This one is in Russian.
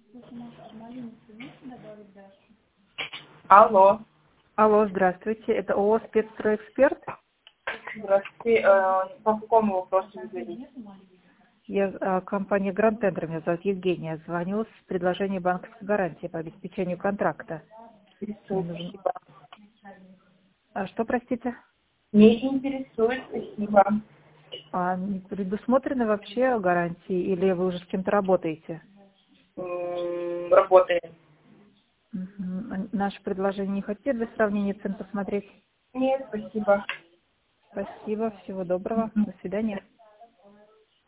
Алло. Алло, здравствуйте. Это ООО «Спецстройэксперт». Здравствуйте. По какому вопросу вы звоните? Я компания «Гранд Тендер», меня зовут Евгения. Звоню с предложением банковской гарантии по обеспечению контракта. Спасибо. А что, простите? Не интересует, спасибо. А не предусмотрены вообще гарантии или вы уже с кем-то работаете? Работаем. Наше предложение не хотите для сравнения цен посмотреть? Нет, спасибо. Спасибо, всего доброго, до свидания.